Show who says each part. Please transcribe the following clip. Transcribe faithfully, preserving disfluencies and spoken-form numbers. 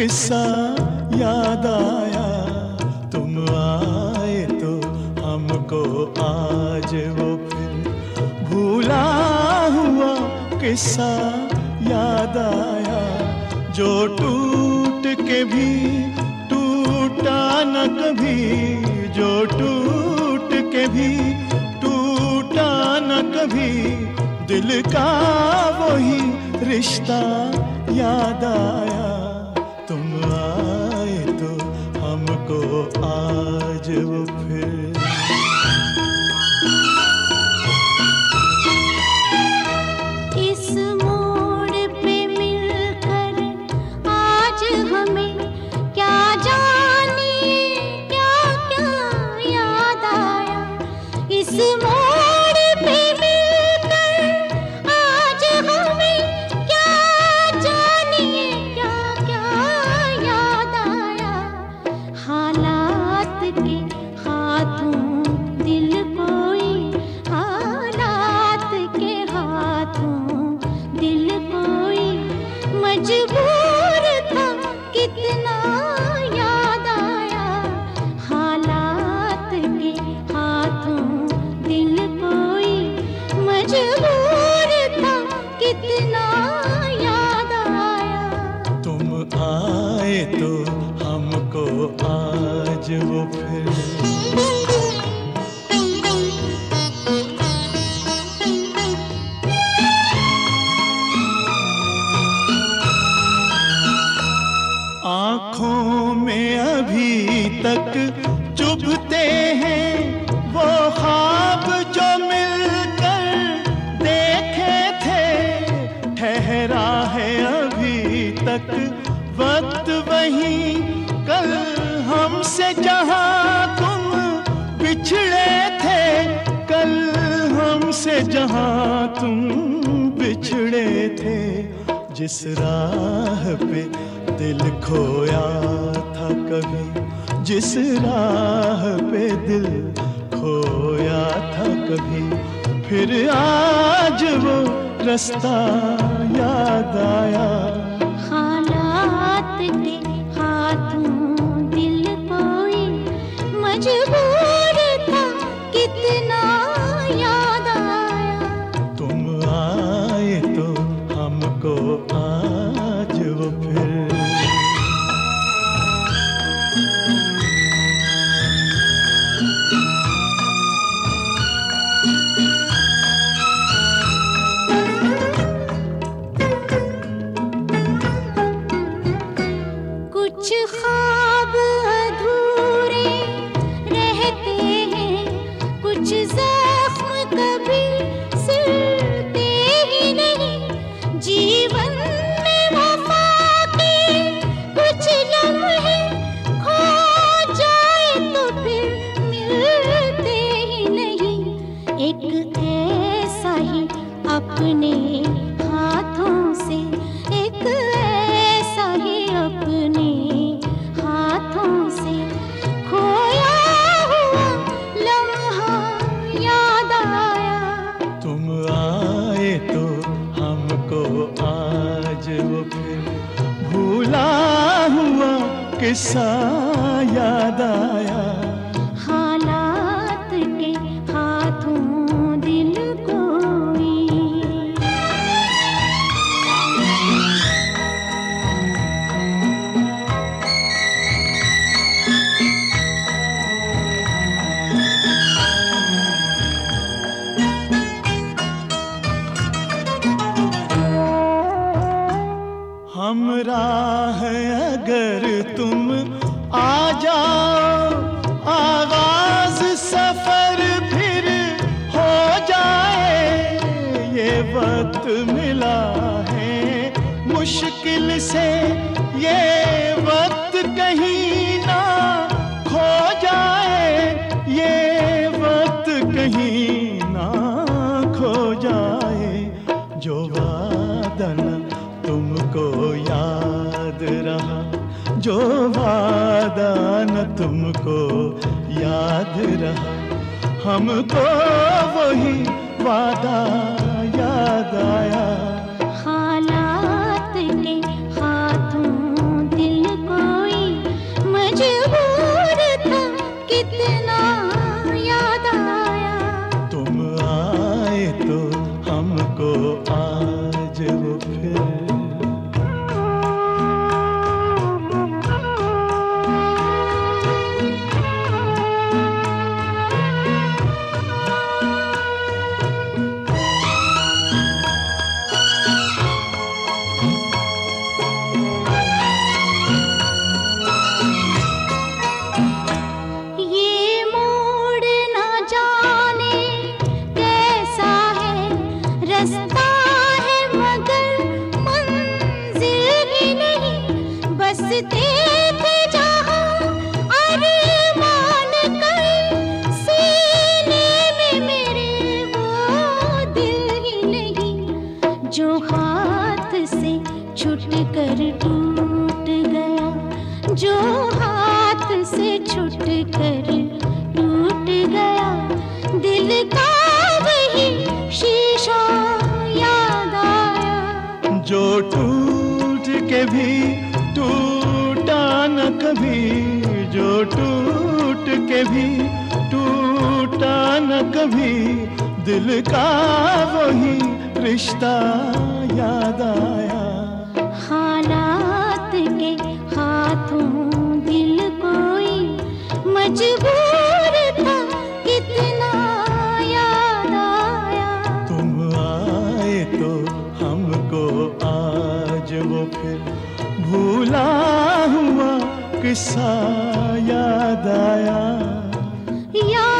Speaker 1: किस्सा याद आया, तुम आए तो हमको आज वो फिर भूला हुआ किस्सा याद आया, जो टूट के भी टूटा न कभी, जो टूट के भी टूटा न कभी, दिल का वही रिश्ता याद आया, तुम आए तो हमको आज वो फिर।
Speaker 2: इस मोड़ पे मिलकर आज हमें क्या जानिए क्या क्या याद आया, इस मोड़ पे मिलकर आज हमें क्या जानिए क्या क्या याद आया, हालात के हाथों दिल कोई, हालात के हाथों दिल कोई मजबूर था कितना याद आया, हालात के हाथों दिल कोई मजबूर था कितना याद आया,
Speaker 1: तुम आए तो हमको आज वो फिर। आँखों में अभी तक चुभते हैं वो ख्वाब जो मिलकर देखे थे, ठहरा है अभी तक वक्त वही, कल हमसे जहाँ तुम बिछड़े थे, कल हमसे जहाँ तुम बिछड़े थे, जिस राह पे दिल खोया था कभी, जिस राह पे दिल खोया था कभी, फिर आज वो रास्ता याद आया,
Speaker 2: हालात के हाथों दिल कोई मजबूर था कितना याद आया,
Speaker 1: तुम आए तो हमको आज वो फिर।
Speaker 2: कुछ ख्वाब अधूरे रहते हैं, कुछ जख्म कभी सिलते ही नहीं, जीवन में वफा के कुछ लम्हे खो जाए तो फिर मिलते ही नहीं, एक ऐसा ही अपने हाथों से, एक ऐसा ही अपने हाथों से खोया हुआ लम्हा याद आया,
Speaker 1: तुम आए तो हमको आज वो फिर भूला हुआ किस्सा याद आया,
Speaker 2: हालात के हाथों दिल कोई।
Speaker 1: हमराह अगर तुम आ जाओ, आगाज सफर फिर हो जाए, ये वक्त मिला है मुश्किल से, ये वक्त कहीं ना खो जाए, ये वक्त कहीं ना खो जाए, जो वादा न तुमको याद रहा, जो वादा न तुमको याद रहा, हमको वही वादा याद आया,
Speaker 2: हालात के हाथों दिल
Speaker 1: के भी टूटा न कभी दिल का वही रिश्ता याद आया।
Speaker 2: हालात के हाथों दिल कोई मजबूर था कितना याद आया।
Speaker 1: तुम आए तो हमको आज वो फिर भूला हुआ किस्सा याद आया।
Speaker 2: याद